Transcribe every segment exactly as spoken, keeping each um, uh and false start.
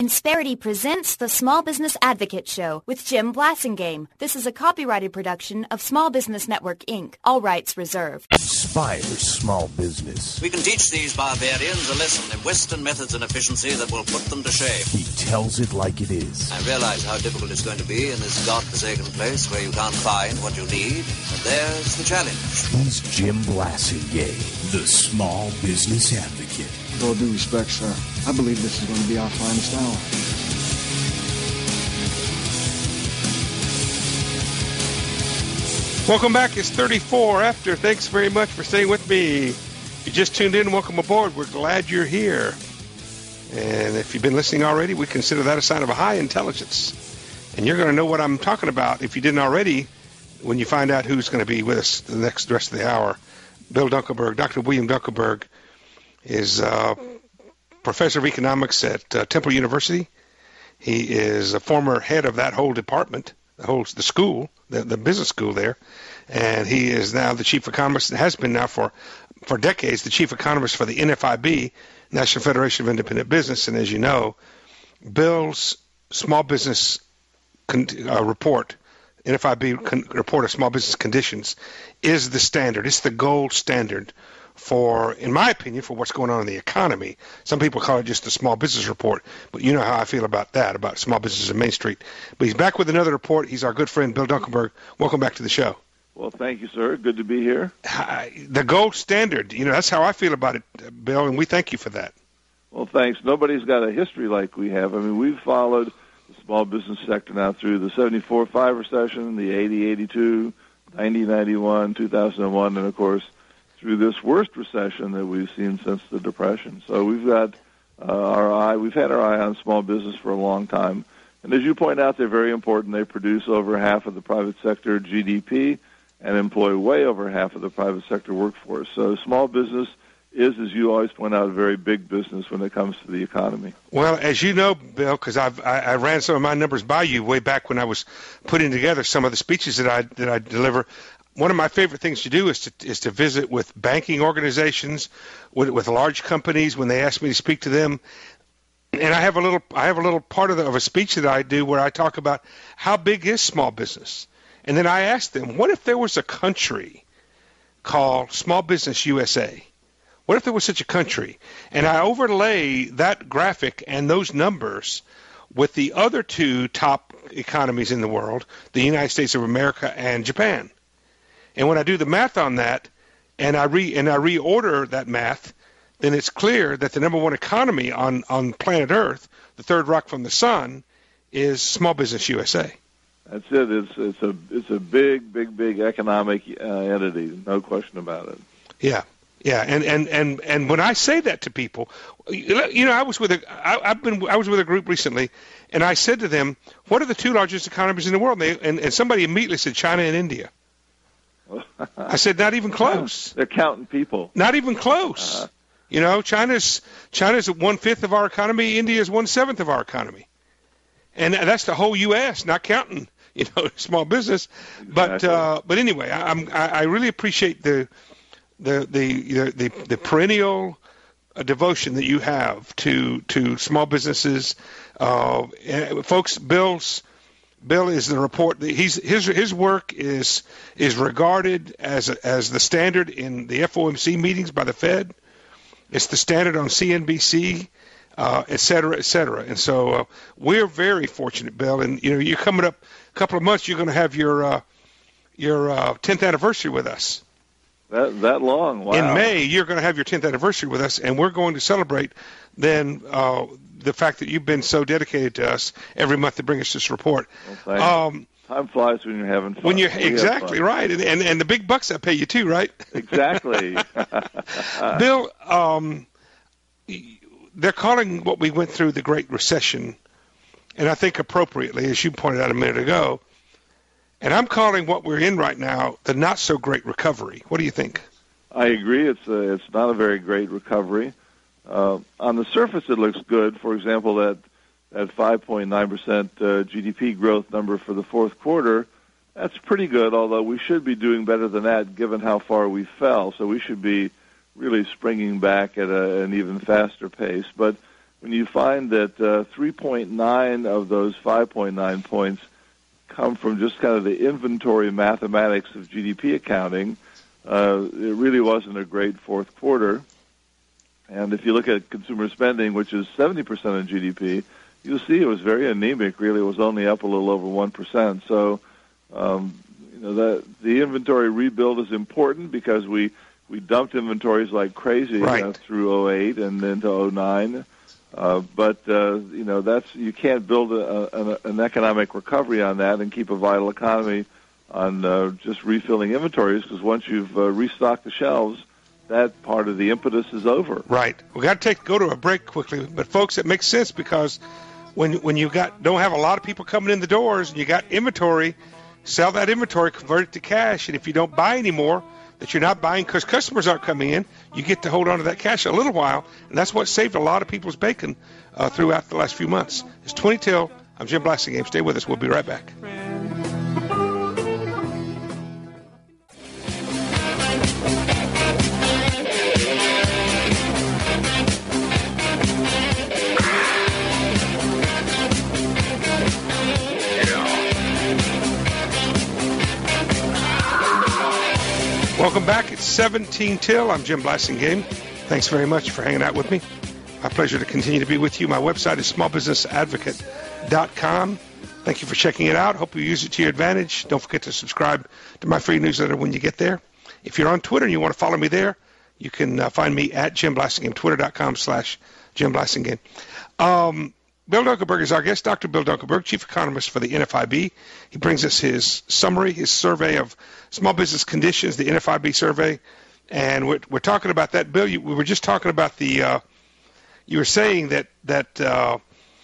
Insperity presents the Small Business Advocate Show with Jim Blasingame. This is a copyrighted production of Small Business Network, Incorporated. All rights reserved. Inspire small business. We can teach these barbarians a lesson in Western methods and efficiency that will put them to shame. He tells it like it is. I realize how difficult it's going to be in this godforsaken place where you can't find what you need, but there's the challenge. He's Jim Blasingame, the Small Business Advocate. With all due respect, sir, I believe this is going to be our finest hour. Welcome back. It's thirty-four after. Thanks very much for staying with me. If you just tuned in, welcome aboard. We're glad you're here. And if you've been listening already, we consider that a sign of a high intelligence. And you're going to know what I'm talking about, if you didn't already, when you find out who's going to be with us the next rest of the hour. Bill Dunkelberg, Doctor William Dunkelberg, is uh, professor of economics at uh, Temple University. He is a former head of that whole department, the whole the school, the, the business school there, and he is now the chief economist, and has been now for for decades the chief economist for the N F I B, National Federation of Independent Business. And as you know, Bill's small business con- uh, report, N F I B con- report of small business conditions, is the standard. It's the gold standard for, in my opinion, for what's going on in the economy. Some people call it just a small business report, but you know how I feel about that, about small businesses in Main Street. But he's back with another report. He's our good friend, Bill Dunkelberg. Welcome back to the show. Well, thank you, sir. Good to be here. The gold standard, you know, that's how I feel about it, Bill, and we thank you for that. Well, thanks. Nobody's got a history like we have. I mean, we've followed the small business sector now through the seventy-four five recession, the eighty eighty-two, ninety ninety-one, two thousand one, and, of course, through this worst recession that we've seen since the Depression. So we've got uh, our eye, we've had our eye on small business for a long time. And as you point out, they're very important. They produce over half of the private sector G D P and employ way over half of the private sector workforce. So small business is, as you always point out, a very big business when it comes to the economy. Well, as you know, Bill, because I've I, I ran some of my numbers by you way back when I was putting together some of the speeches that I that I deliver. One of my favorite things to do is to is to visit with banking organizations, with with large companies when they ask me to speak to them. And I have a little I have a little part of, the, of a speech that I do where I talk about how big is small business. And then I ask them, what if there was a country called Small Business U S A? What if there was such a country? And I overlay that graphic and those numbers with the other two top economies in the world, the United States of America and Japan. And when I do the math on that, and I re and I reorder that math, then it's clear that the number one economy on, on planet Earth, the third rock from the sun, is Small Business U S A. That's it. It's it's a it's a big, big, big economic uh, entity. No question about it. Yeah, yeah. And, and, and, and when I say that to people, you know, I was with a I, I've been I was with a group recently, and I said to them, "What are the two largest economies in the world?" And, they, and, and somebody immediately said, "China and India." I said, "Not even close." They're counting people. Not even close. Uh, you know, China's China's one fifth of our economy. India is one seventh of our economy, and that's the whole U S, not counting, you know, small business. Exactly. But uh, but anyway, I, I'm I, I really appreciate the the the the, the perennial uh, devotion that you have to to small businesses, uh, folks. Bill's. Bill is the report. He's his his work is is regarded as a, as the standard in the F O M C meetings by the Fed. It's the standard on C N B C, uh, et cetera, et cetera. And so uh, we're very fortunate, Bill. And you know, you're coming up a couple of months. You're going to have your uh, your uh, tenth anniversary with us. That that long? Wow. In May, you're going to have your tenth anniversary with us, and we're going to celebrate then. Uh, the fact that you've been so dedicated to us every month to bring us this report. Well, um, Time flies when you're having fun. When you're exactly right, and, and and the big bucks that pay you too, right? Exactly. Bill, um, they're calling what we went through the Great Recession, and I think appropriately, as you pointed out a minute ago, and I'm calling what we're in right now the not so great recovery. What do you think? I agree. It's a, it's not a very great recovery. Uh, on the surface, it looks good. For example, that that five point nine percent uh, G D P growth number for the fourth quarter, that's pretty good, although we should be doing better than that given how far we fell. So we should be really springing back at a, an even faster pace. But when you find that uh, three point nine of those five point nine points come from just kind of the inventory mathematics of G D P accounting, uh, it really wasn't a great fourth quarter. And if you look at consumer spending, which is seventy percent of G D P, you'll see it was very anemic. Really, it was only up a little over one percent. So, um, you know, the the inventory rebuild is important because we we dumped inventories like crazy right. uh, through oh eight and into oh nine. Uh, but uh, you know, that's you can't build a, a, an economic recovery on that and keep a vital economy on uh, just refilling inventories, because once you've uh, restocked the shelves, that part of the impetus is over. Right. We got to take go to a break quickly, but folks, it makes sense because when when you got don't have a lot of people coming in the doors and you got inventory, sell that inventory, convert it to cash, and if you don't buy anymore, that you're not buying because customers aren't coming in, you get to hold on to that cash a little while, and that's what saved a lot of people's bacon uh, throughout the last few months. It's twenty till. I'm Jim Blasingame. Stay with us. We'll be right back. Welcome back. It's seventeen till. I'm Jim Blasingame. Thanks very much for hanging out with me. My pleasure to continue to be with you. My website is small business advocate dot com. Thank you for checking it out. Hope you use it to your advantage. Don't forget to subscribe to my free newsletter when you get there. If you're on Twitter and you want to follow me there, you can uh, find me at Jim Blasingame, twitter dot com slash Jim Blasingame. Um, Bill Dunkelberg is our guest, Doctor Bill Dunkelberg, Chief Economist for the N F I B. He brings us his summary, his survey of small business conditions, the N F I B survey, and we're, we're talking about that. Bill, you, we were just talking about the, uh, you were saying that that uh,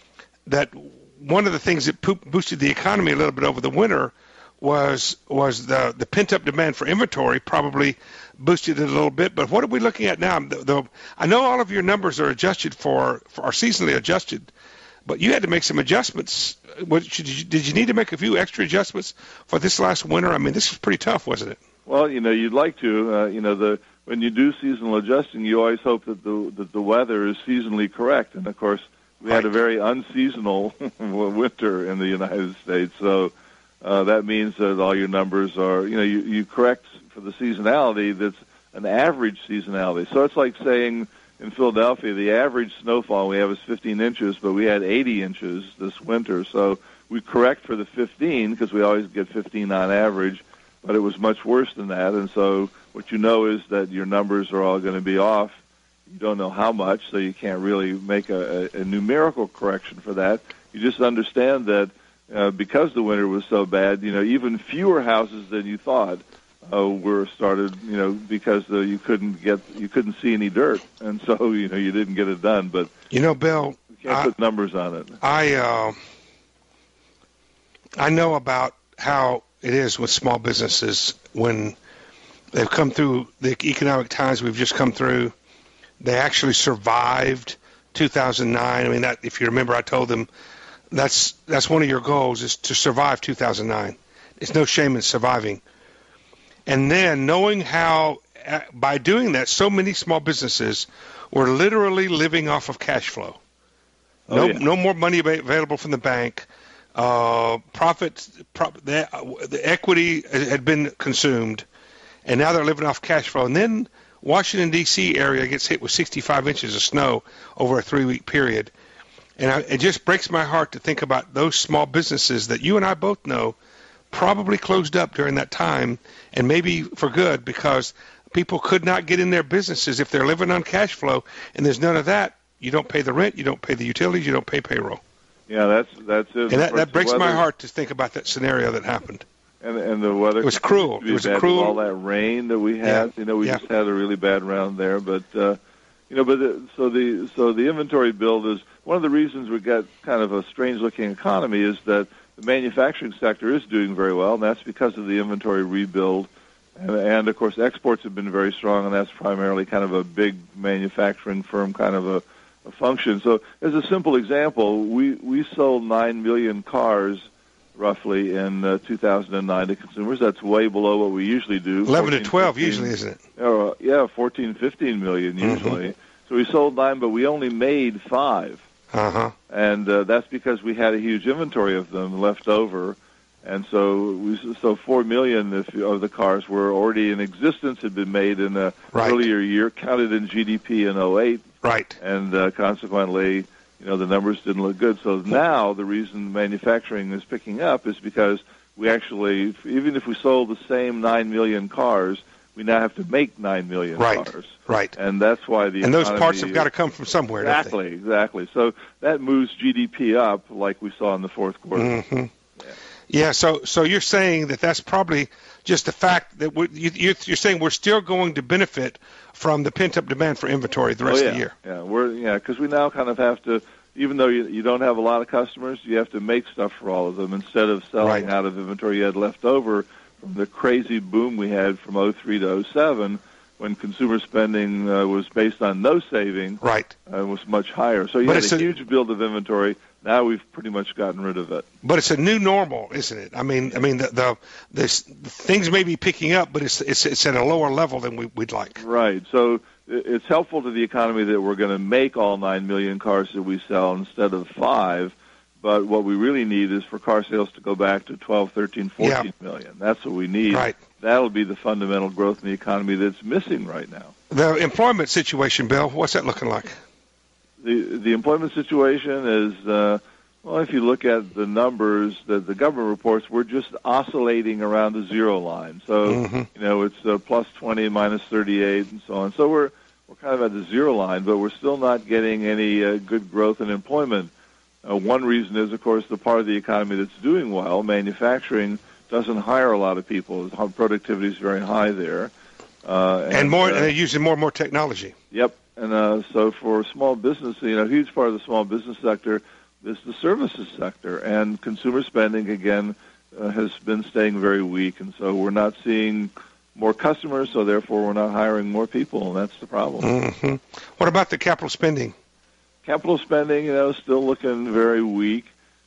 that one of the things that poop boosted the economy a little bit over the winter was was the, the pent-up demand for inventory probably boosted it a little bit. But what are we looking at now? The, the, I know all of your numbers are adjusted for, for are seasonally adjusted, but you had to make some adjustments. What, did, you, did you need to make a few extra adjustments for this last winter? I mean, this was pretty tough, wasn't it? Well, you know, you'd like to. Uh, you know, the when you do seasonal adjusting, you always hope that the that the weather is seasonally correct. And, of course, we had a very unseasonal winter in the United States. So uh, that means that all your numbers are, you know, you, you correct for the seasonality that's an average seasonality. So it's like saying in Philadelphia, the average snowfall we have is fifteen inches, but we had eighty inches this winter. So we correct for the fifteen because we always get fifteen on average, but it was much worse than that. And so what you know is that your numbers are all going to be off. You don't know how much, so you can't really make a, a, a numerical correction for that. You just understand that uh, because the winter was so bad, you know, even fewer houses than you thought Uh, were started, you know, because uh, you couldn't get, you couldn't see any dirt, and so you know you didn't get it done. But you know, Bill, you can't I, put numbers on it. I uh, I know about how it is with small businesses when they've come through the economic times we've just come through. They actually survived two thousand nine. I mean, that, if you remember, I told them that's that's one of your goals is to survive two thousand nine. There's no shame in surviving. And then knowing how, uh, by doing that, so many small businesses were literally living off of cash flow. Oh, no, yeah. no more money available from the bank. Uh, profits, pro- the, uh, the equity had been consumed, and now they're living off cash flow. And then Washington, D C area gets hit with sixty-five inches of snow over a three-week period. And I, it just breaks my heart to think about those small businesses that you and I both know probably closed up during that time, and maybe for good, because people could not get in their businesses if they're living on cash flow, and there's none of that. You don't pay the rent, you don't pay the utilities, you don't pay payroll. Yeah, that's that's it. And that, that breaks weather, my heart to think about that scenario that happened. And and the weather. It was cruel. It was a cruel. All that rain that we had, Yeah. you know, we Yeah. just had a really bad round there. But uh, you know, but the, so the so the inventory build is one of the reasons we got kind of a strange-looking economy is that the manufacturing sector is doing very well, and that's because of the inventory rebuild. And, and, of course, exports have been very strong, and that's primarily kind of a big manufacturing firm kind of a, a function. So as a simple example, we, we sold nine million cars roughly in uh, two thousand nine to consumers. That's way below what we usually do. eleven to fourteen, twelve fifteen, usually, isn't it? Uh, yeah, fourteen, fifteen million usually. Mm-hmm. So we sold nine, but we only made five. Uh-huh. And uh, that's because we had a huge inventory of them left over. And so we, so four million if, of the cars were already in existence, had been made in an right. earlier year, counted in G D P in oh eight. Right. And uh, consequently, you know, the numbers didn't look good. So now the reason manufacturing is picking up is because we actually, even if we sold the same nine million cars, we now have to make nine million right. cars. Right. And that's why the And those economy, parts have got to come from somewhere, exactly, don't they? Exactly. So that moves G D P up like we saw in the fourth quarter. Mm-hmm. Yeah. Yeah, so so you're saying that that's probably just the fact that we're, you, you're saying we're still going to benefit from the pent-up demand for inventory the rest oh, yeah. of the year. Yeah, we're yeah, because we now kind of have to, even though you, you don't have a lot of customers, you have to make stuff for all of them instead of selling right. out of inventory you had left over from the crazy boom we had from oh three to oh seven when consumer spending uh, was based on no saving. Right. Uh, was much higher. So you but had a, a huge build of inventory. Now we've pretty much gotten rid of it. But it's a new normal, isn't it? I mean, I mean, the, the this things may be picking up, but it's it's it's at a lower level than we, we'd like. Right. So it's helpful to the economy that we're going to make all nine million cars that we sell instead of five. But what we really need is for car sales to go back to twelve, thirteen, fourteen yeah. million. That's what we need. Right. That'll be the fundamental growth in the economy that's missing right now. The employment situation, Bill, what's that looking like? The the employment situation is, uh, well, if you look at the numbers that the government reports, we're just oscillating around the zero line. So, mm-hmm. you know, it's uh, plus twenty, minus thirty-eight, and so on. So we're we're kind of at the zero line, but we're still not getting any uh, good growth in employment. Uh, one reason is, of course, the part of the economy that's doing well, manufacturing, doesn't hire a lot of people. Productivity is very high there. Uh, and, and more, uh, and they're using more and more technology. Yep. And uh, so for small business, you know, a huge part of the small business sector is the services sector. And consumer spending, again, uh, has been staying very weak. And so we're not seeing more customers, so therefore we're not hiring more people, and that's the problem. Mm-hmm. What about the capital spending? Capital spending, you know, still looking very weak.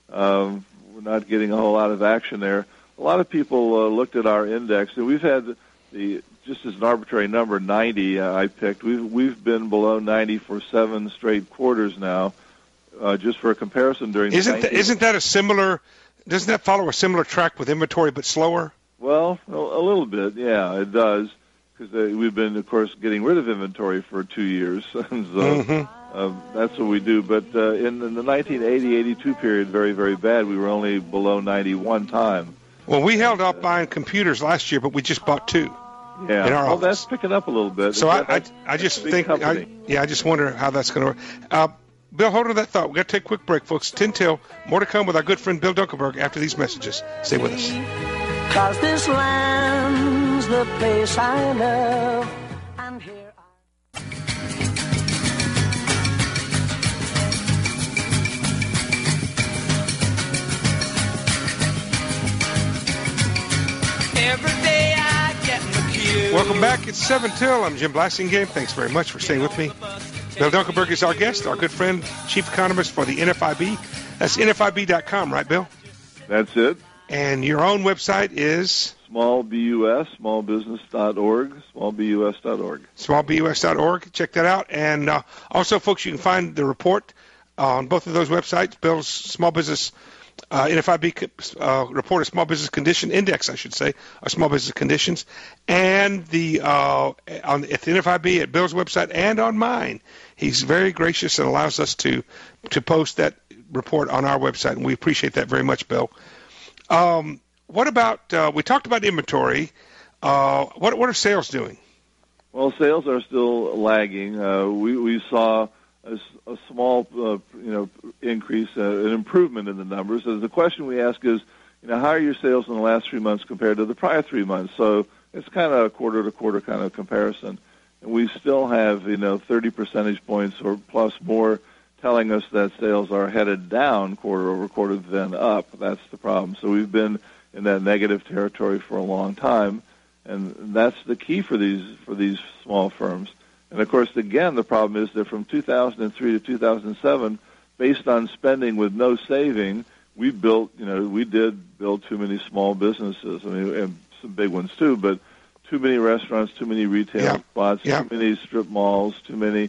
Um, we're not getting a whole lot of action there. A lot of people uh, looked at our index, and we've had the just as an arbitrary number, ninety. Uh, I picked. We've we've been below ninety for seven straight quarters now. Uh, just for a comparison, during isn't the that, isn't that a similar? Doesn't that follow a similar track with inventory, but slower? Well, a, a little bit, yeah, it does, because uh, we've been, of course, getting rid of inventory for two years, and so mm-hmm. uh, that's what we do. But uh, in, in the nineteen eighty eighty-two period, very very bad. We were only below ninety one time. Well, we held up buying computers last year, but we just bought two. Yeah, in our well, office. that's picking up a little bit. So I, I, I That's just a big think, I, company. yeah, I just wonder how that's going to work. Uh, Bill, hold on to that thought. We've got to take a quick break, folks. ten till. More to come with our good friend Bill Dunkelberg after these messages. Stay with us. 'Cause this land's the place I love, and here I... Every day I get in the queue. Welcome back. It's seven till. I'm Jim Blasingame. Thanks very much for staying with me. Bill Dunkelberg is our guest, our good friend, chief economist for the N F I B. That's N F I B dot com, right, Bill? That's it. And your own website is? Small B U S, small business dot org, small B U S dot org. small B U S dot org. Check that out. And uh, also, folks, you can find the report on both of those websites, Bill's Small Business uh, N F I B uh, report of Small Business Condition Index, I should say, of Small Business Conditions, and the uh, on at the N F I B at Bill's website and on mine. He's very gracious and allows us to to post that report on our website, and we appreciate that very much, Bill. Um, what about, uh, we talked about inventory. Uh, what what are sales doing? Well, sales are still lagging. Uh, we, we saw a, a small, uh, you know, increase, uh, an improvement in the numbers. So the question we ask is, you know, how are your sales in the last three months compared to the prior three months? So it's kind of a quarter-to-quarter kind of comparison. And we still have, you know, thirty percentage points or plus more telling us that sales are headed down quarter over quarter than up. That's the problem. So we've been in that negative territory for a long time, and that's the key for these for these small firms. And of course, again, the problem is that from two thousand three to two thousand seven, based on spending with no saving, we built, you know, we did build too many small businesses. I mean, and some big ones too, but too many restaurants, too many retail yeah. spots, yeah. too many strip malls, too many.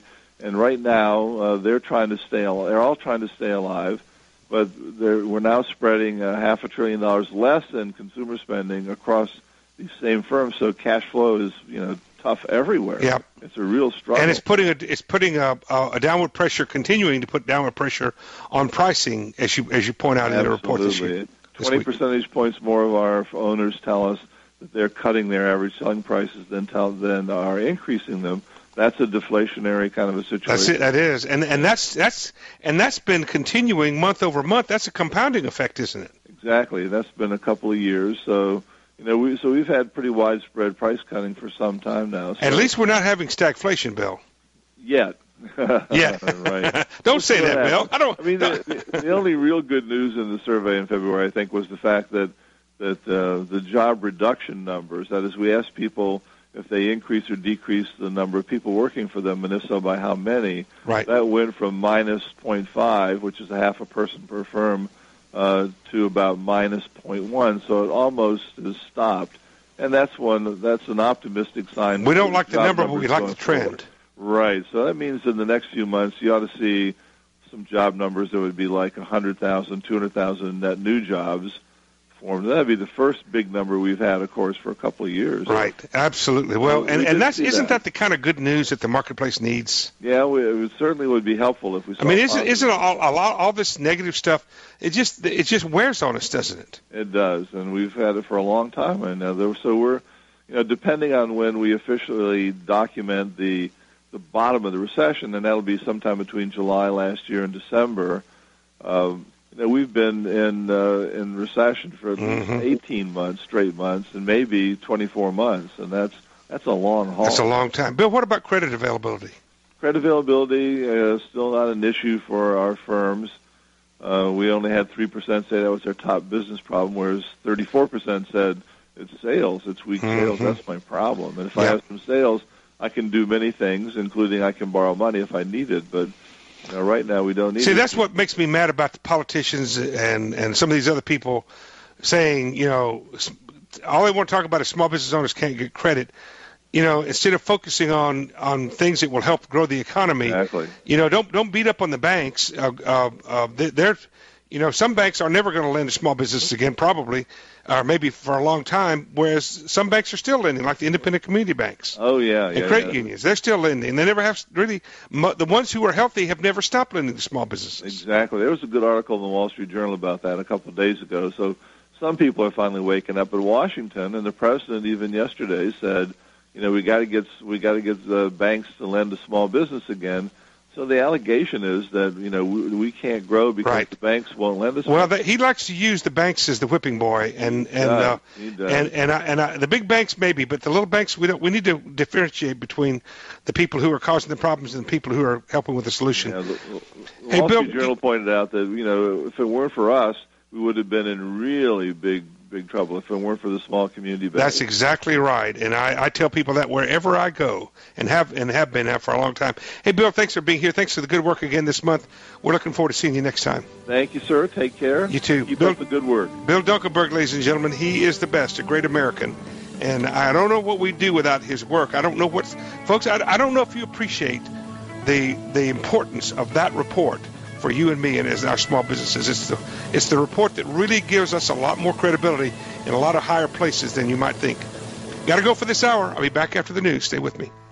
And right now, uh, they're trying to stay. Al- they're all trying to stay alive, but we're now spreading a half a trillion dollars less than consumer spending across these same firms. So cash flow is, you know, tough everywhere. Yeah, it's a real struggle, and it's putting a it's putting a, a, a downward pressure, continuing to put downward pressure on pricing, as you as you point out in the report this year. Twenty percentage points more of our owners tell us that they're cutting their average selling prices than tell than are increasing them. That's a deflationary kind of a situation. That's it. That is, and and that's that's and that's been continuing month over month. That's a compounding effect, isn't it? Exactly. That's been a couple of years. So you know, we so we've had pretty widespread price cutting for some time now. So. At least we're not having stagflation, Bill. Yet. Yeah. Right. Don't say that, Bill. I don't. I mean, the, the only real good news in the survey in February, I think, was the fact that that uh, the job reduction numbers. That is, we asked people if they increase or decrease the number of people working for them, and if so, by how many. Right. That went from minus zero point five, which is a half a person per firm, uh, to about minus zero point one. So it almost has stopped, and that's one. That's an optimistic sign. We don't like the number, but we like the trend. Forward. Right. So that means in the next few months, you ought to see some job numbers that would be like one hundred thousand, two hundred thousand net new jobs formed. That would be the first big number we've had, of course, for a couple of years. Right. Absolutely. Well, we and, and that's isn't that. that the kind of good news that the marketplace needs? Yeah, we, it would, certainly would be helpful if we saw I mean, isn't positive. isn't all, a lot all this negative stuff? It just it just wears on us, doesn't it? It does, and we've had it for a long time. And uh, there, so we're, you know, depending on when we officially document the the bottom of the recession, and that'll be sometime between July last year and December. Um, you know, we've been in uh, in recession for at least mm-hmm. eighteen months, straight months, and maybe twenty-four months, and that's that's a long haul. That's a long time. Bill, what about credit availability? Credit availability is uh, still not an issue for our firms. Uh, we only had three percent say that was their top business problem, whereas thirty-four percent said it's sales, it's weak mm-hmm. sales, that's my problem. And if yeah. I have some sales, I can do many things, including I can borrow money if I need it. But you know, right now we don't need See, it. that's what makes me mad about the politicians and, and some of these other people saying, you know, all they want to talk about is small business owners can't get credit. You know, instead of focusing on, on things that will help grow the economy, exactly. you know, don't don't beat up on the banks. Uh, uh, uh, they're, you know, some banks are never going to lend to small businesses again, probably, or maybe for a long time, whereas some banks are still lending, like the independent community banks. Oh, yeah. And yeah, credit yeah. unions, they're still lending. They never have really, the ones who are healthy have never stopped lending to small businesses. Exactly. There was a good article in the Wall Street Journal about that a couple of days ago. So some people are finally waking up. But Washington, and the president even yesterday said, you know, we got to get we got to get the banks to lend to small business again. So the allegation is that, you know, we, we can't grow because right. the banks won't lend us. Well, the, he likes to use the banks as the whipping boy, and and uh, and and, I, and I, the big banks maybe, but the little banks we don't. We need to differentiate between the people who are causing the problems and the people who are helping with the solution. Yeah, the, the hey, Wall Bill, Street Journal pointed out that, you know, if it weren't for us, we would have been in really big. big trouble if it weren't for the small community banks. That's exactly right, and I, I tell people that wherever I go, and have and have been now for a long time. Hey, Bill, thanks for being here. Thanks for the good work again this month. We're looking forward to seeing you next time. Thank you, sir. Take care. You too. Keep Bill, up the good work. Bill Dunkelberg, ladies and gentlemen, he is the best, a great American, and I don't know what we'd do without his work. I don't know what, folks. I, I don't know if you appreciate the the importance of that report for you and me and as our small businesses. It's the it's the report that really gives us a lot more credibility in a lot of higher places than you might think. Got to go for this hour. I'll be back after the news. Stay with me.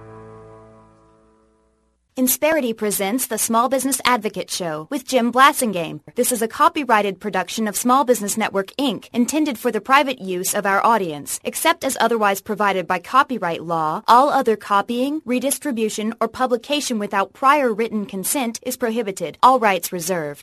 Insperity presents the Small Business Advocate Show with Jim Blasingame. This is a copyrighted production of Small Business Network, Incorporated, intended for the private use of our audience. Except as otherwise provided by copyright law, all other copying, redistribution, or publication without prior written consent is prohibited. All rights reserved.